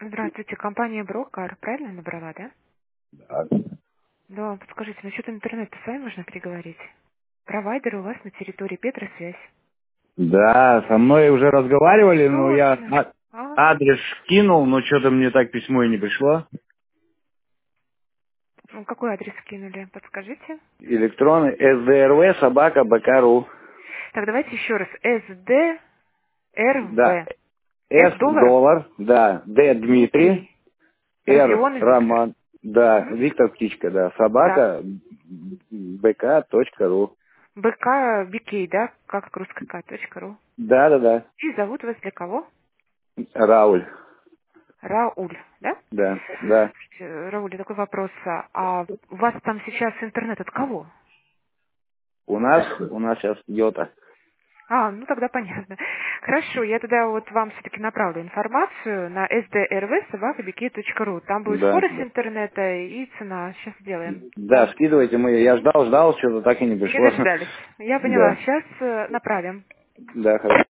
Здравствуйте, компания Брокар, правильно набрала, да? Да, Да, подскажите, насчет интернета с вами можно переговорить? Провайдер у вас на территории Петросвязь. Да, со мной уже разговаривали, но я Точно. А, адрес кинул, но что-то мне так письмо и не пришло. ну, какой адрес скинули, подскажите? Электронный sdrv собака bk.ru. Так, давайте еще раз. СДРВ. Да, С С доллар. доллар, да, Д Дмитрий, Дмитрий. Р Родион Виктор. Роман, да, Угу. Виктор Птичка, да, Да. собака bk.ru. БК Бикей, да? Как русская ру. Да, да, да, И зовут вас для кого? Рауль, Рауль, да? да, да. Рауль, такой вопрос. А у вас там сейчас интернет от кого? У нас сейчас Йота. А, ну тогда понятно. Хорошо, я тогда вот вам все-таки направлю информацию на sdrv@bk.ru. Там будет Да, скорость да. интернета и цена. Сейчас сделаем. Да, Да. скидывайте мы. Я ждал, что-то так и не Не пришло. дождались. Я поняла. Да, Сейчас направим. да, хорошо.